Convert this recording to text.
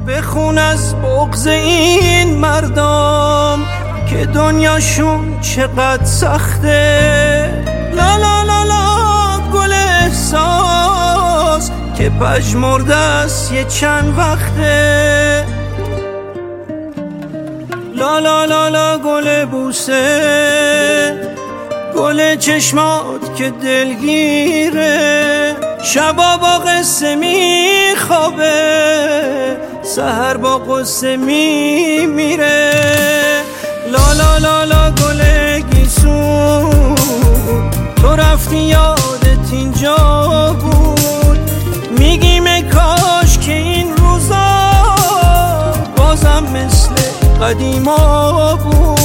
بخون از بغض این مردم که دنیاشون چقدر سخته. لا لا لا لا گل احساس که پژمرده است یه چند وقته. لا لا لا لا گل بوسه، گل چشمات که دلگیره، شبا با قصه میخوابه، سحر با قصه میمیره. لا لا لا لا گل گیسون، تو رفتی یادت اینجا بود، میگیم کاش که این روزا بازم مثل قدیما بود.